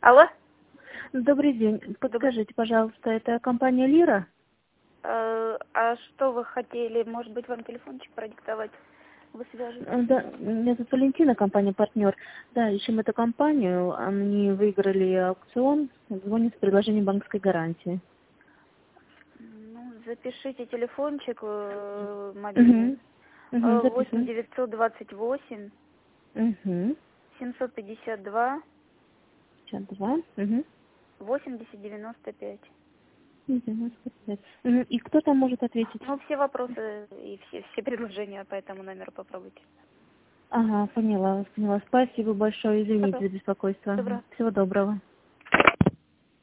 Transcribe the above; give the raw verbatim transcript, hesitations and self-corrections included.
Алло? Добрый день. Подскажите, пожалуйста, это компания Лира? Э, а что вы хотели? Может быть, вам телефончик продиктовать? Вы свяжетесь? Э, Да, меня зовут Валентина, компания «Партнер». Да, ищем эту компанию. Они выиграли аукцион. Звонят с предложением банковской гарантии. Ну, запишите телефончик э, мобильный. Угу. Угу, Э, восемь записываем. девятьсот двадцать восемь Угу. семьсот пятьдесят два Сейчас два. Угу. восемьдесят девяносто пять. девяносто пять. Мгм. И кто там может ответить? Ну, все вопросы и все, все предложения по этому номеру попробуйте. Ага, поняла вас, поняла. Спасибо большое, извините Добро. за беспокойство. Добро. Всего доброго.